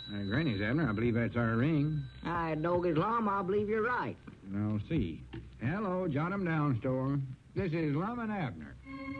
Granny's, Abner. I believe that's our ring. Dog Islam, I believe you're right. I'll see. Hello, Jot 'em Down store. This is Lum and Abner.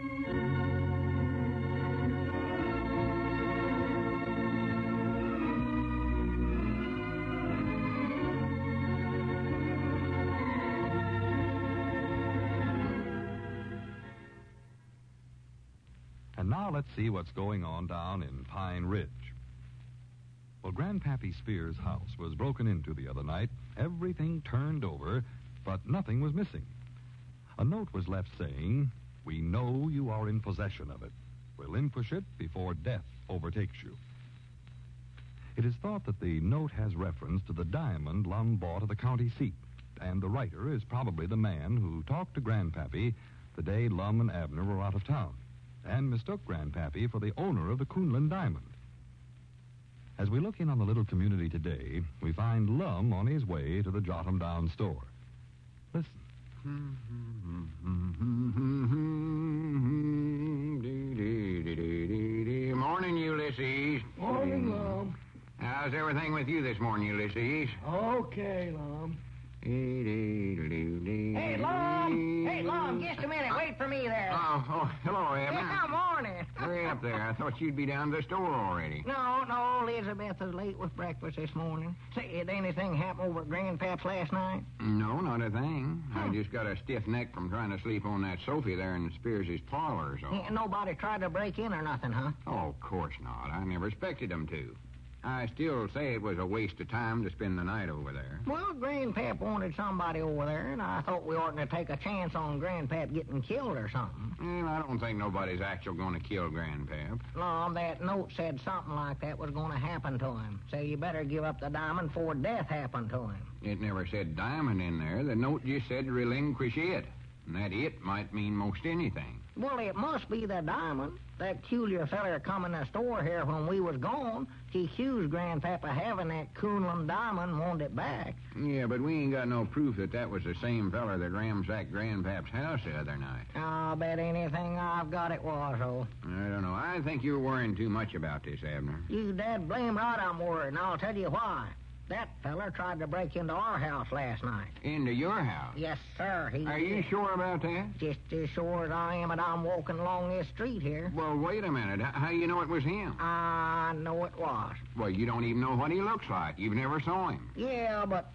And now let's see what's going on down in Pine Ridge. Well, Grandpappy Spears' house was broken into the other night. Everything turned over, but nothing was missing. A note was left saying, "We know you are in possession of it. Relinquish it before death overtakes you." It is thought that the note has reference to the diamond Lum bought at the county seat, and the writer is probably the man who talked to Grandpappy the day Lum and Abner were out of town, and mistook Grandpappy for the owner of the Coonland diamond. As we look in on the little community today, we find Lum on his way to the Jot 'em Down store. Listen. Morning, Ulysses. Morning, Lum. How's everything with you this morning, Ulysses? Okay, Lum. Hey, Lum, just a minute. Wait for me there. Oh, hello, Abner. Yeah, morning. Hurry up there. I thought you'd be down to the store already. No, Elizabeth is late with breakfast this morning. Say, did anything happen over at Grandpap's last night? No, not a thing. I just got a stiff neck from trying to sleep on that sofa there in Spears' parlor, so... Nobody tried to break in or nothing, huh? Oh, of course not. I never expected them to. I still say it was a waste of time to spend the night over there. Well, Grandpap wanted somebody over there, and I thought we oughtn't to take a chance on Grandpap getting killed or something. Well, I don't think nobody's actually going to kill Grandpap. No, that note said something like that was going to happen to him. So you better give up the diamond before death happened to him. It never said diamond in there. The note just said relinquish it. And that it might mean most anything. Well, it must be the diamond. That peculiar feller come in the store here when we was gone. He accused Grandpap of having that Coonland diamond and wanted it back. Yeah, but we ain't got no proof that was the same feller that ransacked Grandpap's house the other night. I'll bet anything I've got it was, oh. I don't know. I think you're worrying too much about this, Abner. You dad blame right I'm worried, and I'll tell you why. That feller tried to break into our house last night. Into your house? Yes, sir. Are you sure about that? Just as sure as I am that I'm walking along this street here. Well, wait a minute. How you know it was him? I know it was. Well, you don't even know what he looks like. You've never saw him. Yeah, but...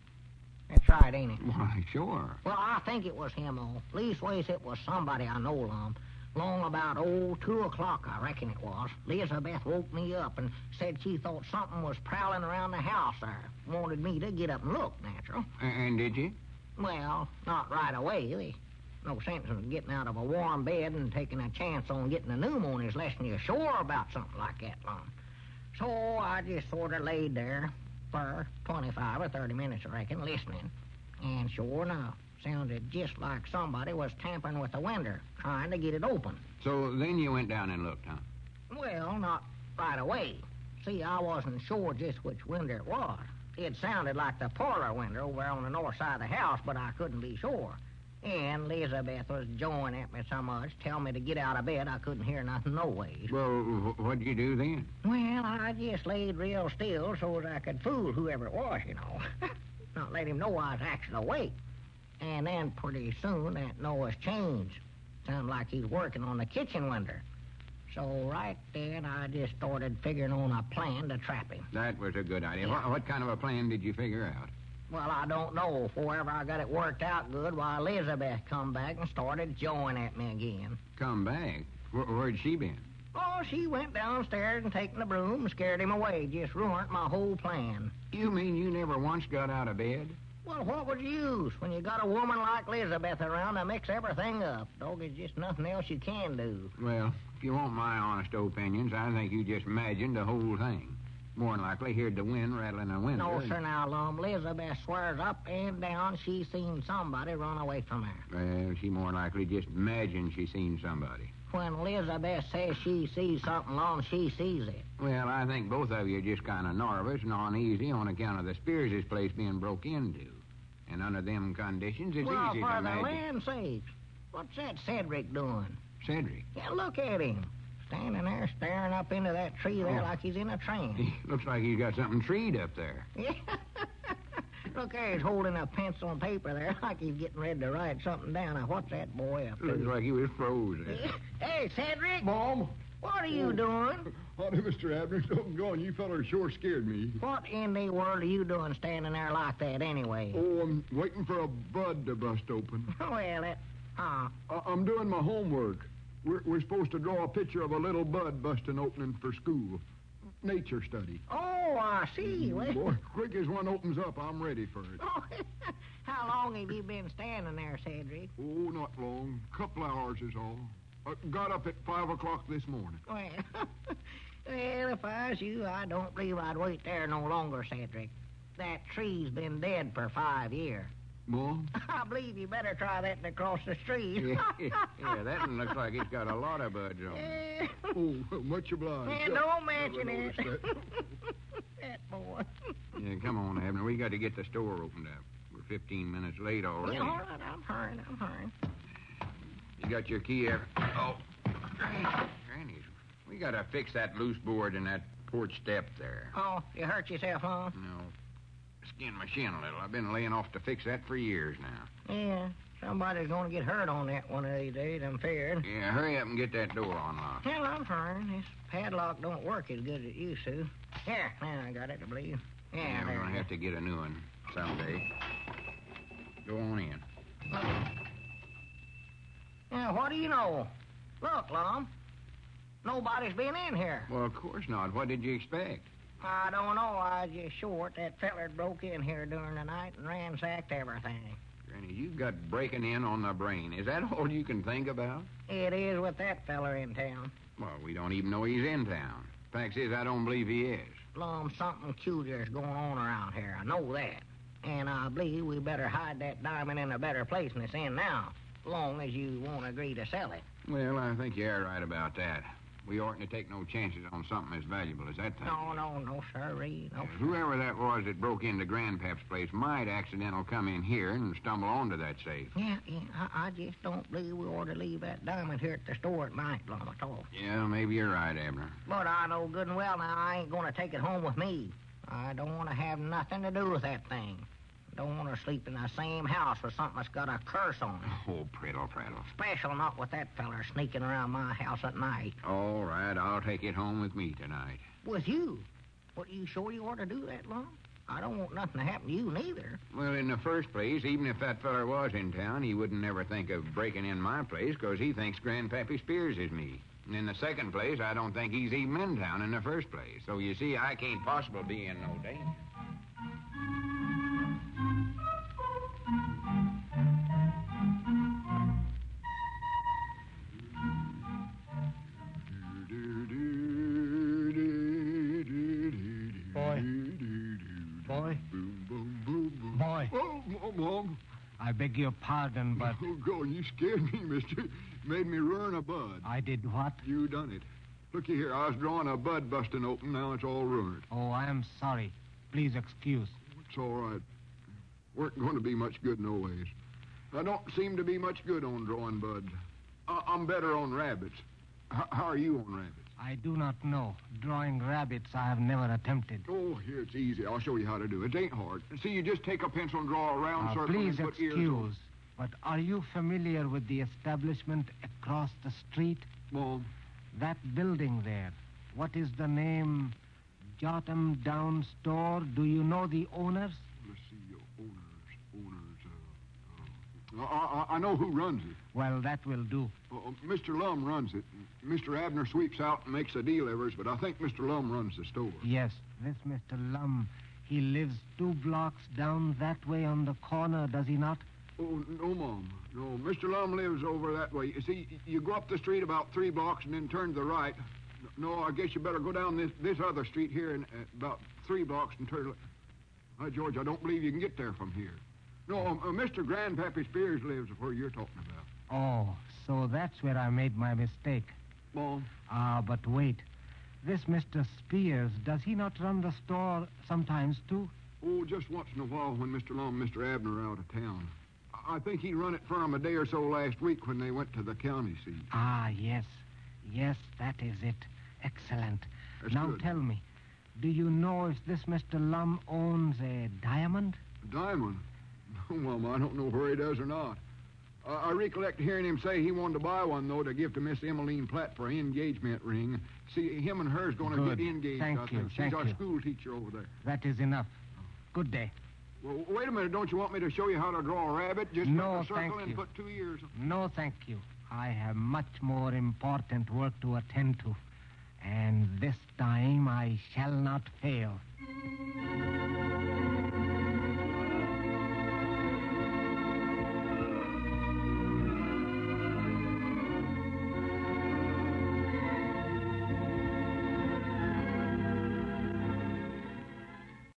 That's right, ain't it? Why, sure. Well, I think it was him, oh. Leastways, it was somebody I know, Lum. Long about, 2 o'clock, I reckon it was. Elizabeth woke me up and said she thought something was prowling around the house there. Wanted me to get up and look, natural. And did you? Well, not right away. There's no sense in getting out of a warm bed and taking a chance on getting a pneumonia unless you're sure about something like that, Lum. So I just sort of laid there for 25 or 30 minutes, I reckon, listening. And sure enough, sounded just like somebody was tampering with the window, trying to get it open. So then you went down and looked, huh? Well, not right away. See, I wasn't sure just which window it was. It sounded like the parlor window over on the north side of the house, but I couldn't be sure. And Elizabeth was jawing at me so much, telling me to get out of bed, I couldn't hear nothing no ways. Well, what'd you do then? Well, I just laid real still so as I could fool whoever it was, you know. Not let him know I was actually awake. And then pretty soon that noise changed. Sounded like he's working on the kitchen window. So right then I just started figuring on a plan to trap him. That was a good idea. Yeah. What kind of a plan did you figure out? Well, I don't know. Before I got it worked out good, why Elizabeth come back and started jawing at me again. Come back? Where'd she been? Oh, she went downstairs and taking the broom and scared him away. Just ruined my whole plan. You mean you never once got out of bed? Well, what would you use when you got a woman like Elizabeth around to mix everything up? Dog, there's just nothing else you can do. Well, if you want my honest opinions, I think you just imagined the whole thing. More than likely heard the wind rattling the window. No, sir, now, Lum. Elizabeth swears up and down she seen somebody run away from her. Well, she more likely just imagined she seen somebody. When Elizabeth says she sees something, Lum, she sees it. Well, I think both of you are just kind of nervous and uneasy on account of the Spears' place being broke into. And under them conditions, it's well, easy to for the imagine. land sakes, what's that Cedric doing? Cedric? Yeah, look at him. standing there staring up into that tree there like he's in a trance. He looks like he's got something treed up there. Yeah. Look there, he's holding a pencil and paper there like he's getting ready to write something down. Now, what's that boy up to? Looks like he was frozen. Hey, Cedric. Mom. What are you doing? Howdy, Mr. Abner. Don't go on. You fellers sure scared me. What in the world are you doing standing there like that anyway? Oh, I'm waiting for a bud to bust open. Well, I'm doing my homework. We're supposed to draw a picture of a little bud busting opening for school. Nature study. Oh, I see. Well, Boy, quick as one opens up, I'm ready for it. how long have you been standing there, Cedric? Oh, not long. Couple hours is all. Got up at 5 o'clock this morning. Well, if I was you, I don't believe I'd wait there no longer, Cedric. That tree's been dead for 5 years. Mom? I believe you better try that across the street. Yeah, that one looks like it's got a lot of buds on it. Oh, much obliged. Man, don't mention Never it. noticed that. That boy. Yeah, come on, Abner. We got to get the store opened up. We're 15 minutes late already. Yeah, all right, I'm hurrying. You got your key, Abner? Oh, Granny's. We got to fix that loose board in that porch step there. Oh, you hurt yourself, huh? No. Skinned my shin a little. I've been laying off to fix that for years now. Yeah, somebody's going to get hurt on that one of these days, I'm feared. Yeah, hurry up and get that door unlocked. Well, I'm hurrying. This padlock don't work as good as it used to. Here, now I got it, I believe. Yeah, we're there going to it have to get a new one someday. Go on in. is. Now, what do you know? Look, Lum, nobody's been in here. Well, of course not. What did you expect? I don't know. I was just short. That feller broke in here during the night and ransacked everything. Granny, you've got breaking in on the brain. Is that all you can think about? It is with that feller in town. Well, we don't even know he's in town. Fact is, I don't believe he is. Plum, something culiar's going on around here. I know that. And I believe we better hide that diamond in a better place than it's in now, long as you won't agree to sell it. Well, I think you're right about that. We oughtn't to take no chances on something as valuable as that thing. No, sirree. No, Whoever that was that broke into Grandpap's place might accidental come in here and stumble onto that safe. Yeah, I just don't believe we ought to leave that diamond here at the store at night, Plum, at all. Yeah, maybe you're right, Abner. But I know good and well now I ain't going to take it home with me. I don't want to have nothing to do with that thing. Don't want to sleep in the same house with something that's got a curse on it. Oh, prattle. Special not with that feller sneaking around my house at night. All right, I'll take it home with me tonight. With you? What, you sure you ought to do that, Lum? I don't want nothing to happen to you neither. Well, in the first place, even if that feller was in town, he wouldn't never think of breaking in my place because he thinks Grandpappy Spears is me. And in the second place, I don't think he's even in town in the first place. So, you see, I can't possibly be in no danger. Boy. Oh, Mom. I beg your pardon, but Oh, God, you scared me, mister. Made me ruin a bud. I did what? You done it. Looky here, I was drawing a bud busting open. Now it's all ruined. Oh, I am sorry. Please excuse. It's all right. Weren't going to be much good no ways. I don't seem to be much good on drawing buds. I'm better on rabbits. How are you on rabbits? I do not know. Drawing rabbits I have never attempted. Oh, here, it's easy. I'll show you how to do it. It ain't hard. See, you just take a pencil and draw a round Now, circle please and put ears on. excuse, but are you familiar with the establishment across the street? Mom, That building there. What is the name? Jotham Down Store. Do you know the owners? let's see. Owners. I know who runs it. Well, that will do. Mr. Lum runs it. Mr. Abner sweeps out and makes the delivers, but I think Mr. Lum runs the store. Yes, this Mr. Lum. He lives 2 blocks down that way on the corner, does he not? Oh, no, Mom. No, Mr. Lum lives over that way. You see, you go up the street about 3 blocks and then turn to the right. No, I guess you better go down this other street here and about 3 blocks and turn. George, I don't believe you can get there from here. No, Mr. Grandpappy Spears lives where you're talking about. Oh, so that's where I made my mistake. Mom, But wait. This Mr. Spears, does he not run the store sometimes, too? oh, just once in a while when Mr. Lum and Mr. Abner are out of town. I think he run it for him a day or so last week when they went to the county seat. Yes. Yes, that is it. Excellent. That's now good. tell me, do you know if this Mr. Lum owns a diamond? Diamond? Well, I don't know where he does or not. I recollect hearing him say he wanted to buy one, though, to give to Miss Emmeline Platt for an engagement ring. See, him and her's going to Good. get engaged, Thank I you, think. She's thank our you. school teacher over there. That is enough. Good day. Well, wait a minute. Don't you want me to show you how to draw a rabbit? Just No, make a circle thank and you. put 2 ears. No, thank you. I have much more important work to attend to. And this time I shall not fail.